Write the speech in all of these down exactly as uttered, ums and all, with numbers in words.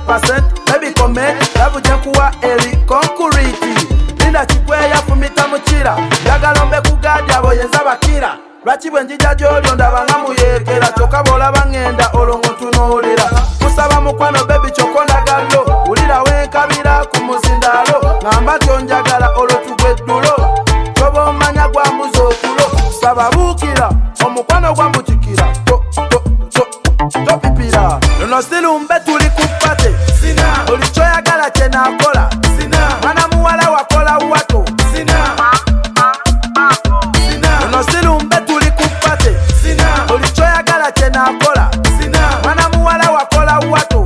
percent baby comment yavuje kuwa eri concrete linda kikweya fumita mukira njagala mbe kugadi abo yenza bakira lwaki bwe njija gy'olyo ndaba nga muyekera kyokka bw'olaba ngenda olwo ntunuulira kusaba mukwano bebi kyokka ondagalo wulira wenkabira ku muzindaalo ngamba tyonjagala olwo tugwe ddulo toba omanya gwambuza otulo saba buukira omukwano gwambutikira topipira luno silumbe tuli ku pate buli kyoyagala kye naakola mwana muwala wakola wato luno silumbe tuli ku pate buli kyoyagala kye naakola mwana muwala wakola wato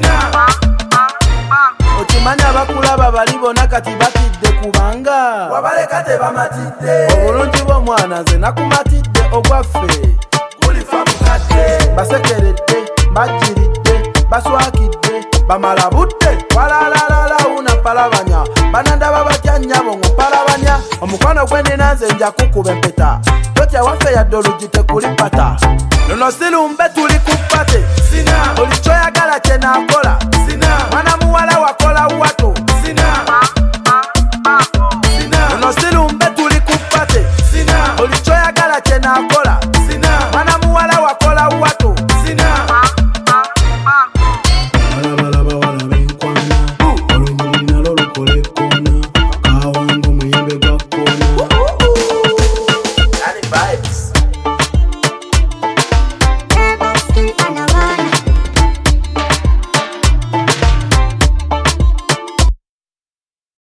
okimanya abakulaba bali bonna kati batidde kubanga wabaleka tebamatidde obulungi bw'omwana nze nakumatidde ogwaffe gulifa mukadde basekeredde bajiridde baswakidde bamala budde walalalala una palabanya banandaba batya nnyabo ng'opalabanya omukwano gwe nina nze nja kukuba empeta totya waffe yadde olugi tekuli pata luno silumbe tuli ku pate